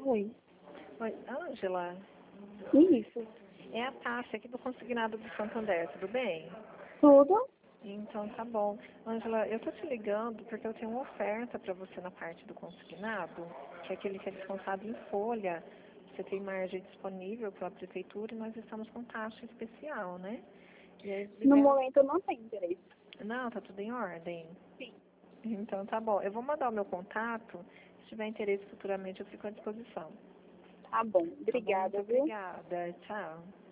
Oi. Oi, Ângela, Isso. é a Tássia aqui do Consignado do Santander, tudo bem? Tudo? Então tá bom. Ângela, eu tô te ligando porque eu tenho uma oferta para você na parte do consignado, que é aquele que é descontado em folha. Você tem margem disponível pela prefeitura e nós estamos com taxa especial, né? E aí, No momento eu não tenho interesse. Não, tá tudo em ordem. Sim. Então tá bom. Eu vou mandar o meu contato. Se tiver interesse futuramente, eu fico à disposição. Tá bom. Tá bom? Muito Obrigada, viu? obrigada. Tchau.